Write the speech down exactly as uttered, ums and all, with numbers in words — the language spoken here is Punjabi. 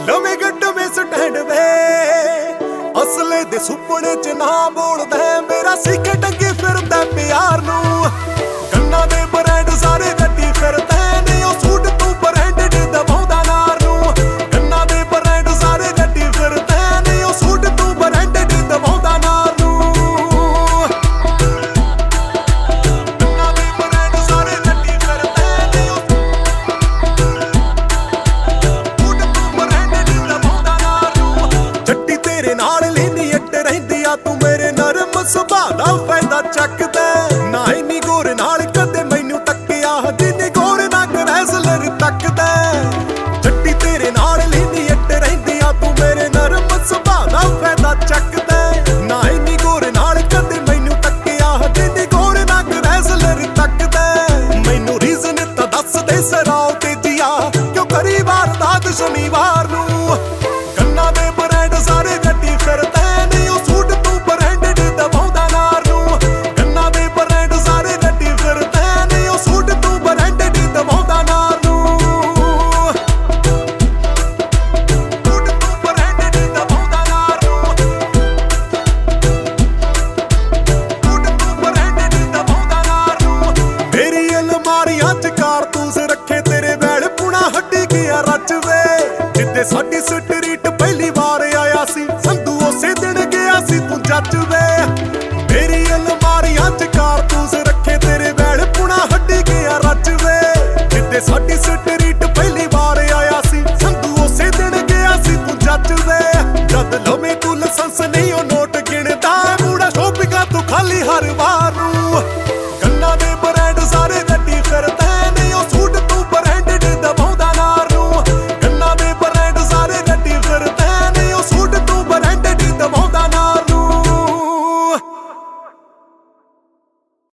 ਨਵੇਂ ਗੱਡਵੇਂ ਸਟੈਂਡ ਵੇ ਅਸਲੇ ਦੇ ਸੁਪਨੇ ਚ ਨਾ ਬੋਲਦਾ ਮੇਰਾ ਸਿੱਕੇ ਟੰਗੇ ਫਿਰਦਾ ਪਿਆਰ ਨੂੰ। ਕੰਨਾਂ ਦੇ ਬ੍ਰਾਂਡ ਸਾਰੇ ਗੱਡੀ ਫਿਰਦਾ ਨੇ ਉਹ ਸੂਟ ਤੂੰ ਬ੍ਰਾਂਡਡ ਦਵਾਉਂਦਾ ਨਾਰ ਨੂੰ। ਕੰਨਾਂ ਦੇ ਬ੍ਰਾਂਡ ਸਾਰੇ ਗੱਡੀ ਫਿਰਦਾ ਨੇ ਉਹ ਸੂਟ ਤੂੰ ਬ੍ਰਾਂਡਡ ਦਵਾਉਂਦਾ ਨਾਰ ਨੂੰ। ਕੰਨਾਂ ਦੇ ਬ੍ਰਾਂਡ ਸਾਰੇ ਗੱਡੀ ਫਿਰਦਾ ਨੇ ਉਹ ਸੂਟ ਤੂੰ ਬ੍ਰਾਂਡਡ ਦਵਾਉਂਦਾ ਨਾਰ ਨੂੰ। ਜੱਟੀ ਤੇਰੇ ਨਾਲ ਲੈਨੀ ਅੱਟ ਰਹਿੰਦੀ ਆ ਤੂੰ ਮੇਰੇ ਨਰਮ ਸੁਭਾਅ ਦਾ ਫਾਇਦਾ ਚੱਕਦਾ ਨਾ ਇੰਨੀ ਗੋਰ ਨਾਲ ਕਦੇ ਮੈਨੂੰ ਤੱਕਿਆ ਜਿੰਨੀ ਗੋਰ ਨਾ ਗਰੈਸਲਰ ਤੱਕਦਾ। ਜੱਟੀ ਤੇਰੇ ਨਾਲ ਲੈਨੀ ਅੱਟ ਰਹਿੰਦੀ ਆ ਤੂੰ ਮੇਰੇ ਨਰਮ ਸੁਭਾਅ ਦਾ ਫਾਇਦਾ ਚੱਕਦਾ ਨਾ ਇੰਨੀ ਗੋਰ ਨਾਲ ਕਦੇ ਮੈਨੂੰ ਤੱਕਿਆ ਜਿੰਨੀ ਗੋਰ ਨਾ ਗਰੈਸਲਰ ਤੱਕਦਾ। ਮੈਨੂੰ ਰੀਜ਼ਨ ਤਾਂ ਦੱਸ ਦੇ ਸਰਾਓ ਤੇ ਜੀਆ ਕਿਉਂ ਕਰੀ ਵਾਰਦਾਤ ਸ਼ਨੀਵਾਰ ਨੂੰ। ਕੰਨਾਂ ਦੇ ਬ੍ਰਾਂਡ ਸਾਰੇ ਗੱਡੀ ਫਿਰਦਾ ਨੇ ਉਹ ਸੂਟ ਤੂੰ ਬ੍ਰਾਂਡਡ ਦਵਾਉਂਦਾ ਨਾਰ ਨੂੰ। ਕੰਨਾਂ ਦੇ ਬ੍ਰਾਂਡ ਸਾਰੇ ਗੱਡੀ ਫਿਰਦਾ ਨੇ ਉਹ ਸੂਟ ਤੂੰ ਬ੍ਰਾਂਡਡ ਦਵਾਉਂਦਾ ਨਾਰ ਨੂੰ। ਸੂਟ ਤੂੰ ਬ੍ਰਾਂਡਡ ਦਵਾਉਂਦਾ ਨਾਰ ਨੂੰ। ਸੂਟ ਤੂੰ ਬ੍ਰਾਂਡਡ ਦਵਾਉਂਦਾ ਨਾਰ ਨੂੰ। ਮੇਰੀ ਅਲਮਾਰੀਆਂ ਚ ਕਾਰਤੂਸ ਰੱਖੇ ਤੇਰੇ ਵੈਲ ਪੁਣਾ ਹੱਡੀ ਗਿਆ ਰਚਵੇ ਜਿੱਦੇ ਸਾਡੀ ਸਟਰੀਟ ਪਹਿਲੀ ਵਾਰ ਆਇਆ ਸੀ ਸੰਧੂ ਉਸੇ ਦਿਨ ਗਿਆ ਸੀ ਤੂੰ ਜੱਜ ਵੇ। ਮੇਰੀ ਅਲਮਾਰੀਆਂ ਚ ਕਾਰਤੂਸ ਰੱਖੇ ਤੇਰੇ ਵੈਲ ਪੁਣਾ ਹੱਡੀ ਗਿਆ ਰਚ ਵੇ ਜਿੱਦੇ ਸਾਡੀ ਸਟਰੀਟ ਪਹਿਲੀ ਵਾਰ ਆਇਆ ਸੀ ਸੰਧੂ ਉਸੇ ਦਿਨ ਗਿਆ ਸੀ ਤੂੰ ਜੱਜ ਵੇ। ਜਦ ਲਵੇਂ ਤੂੰ ਲਾਇਸੈਂਸ ਨਹੀਂ ਉਹ ਨੋਟ ਗਿਣਦਾ ਮੂੜਾ ਸ਼ੋਪਿੰਗਾਂ ਤੂੰ ਖਾਲੀ ਹਰ ਵਾਰ